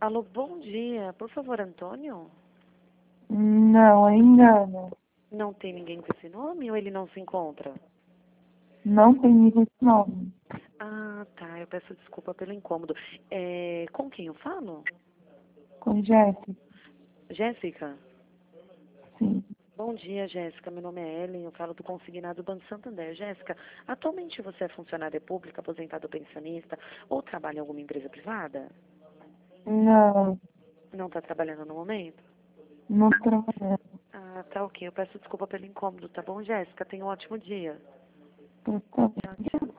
Alô, bom dia. Por favor, Antônio? Não, é engano. Não tem ninguém com esse nome ou ele não se encontra? Não tem ninguém esse nome. Ah, tá. Eu peço desculpa pelo incômodo. Com quem eu falo? Com Jéssica? Jéssica? Sim. Bom dia, Jéssica. Meu nome é Ellen. Eu falo do Consignado Banco Santander. Jéssica, atualmente você é funcionária pública, aposentado ou pensionista ou trabalha em alguma empresa privada? Não, Não está trabalhando no momento? não trabalhando. Ah, tá ok. Eu peço desculpa pelo incômodo, tá bom, Jéssica? Tenha um ótimo dia. Tá. Tchau, tchau.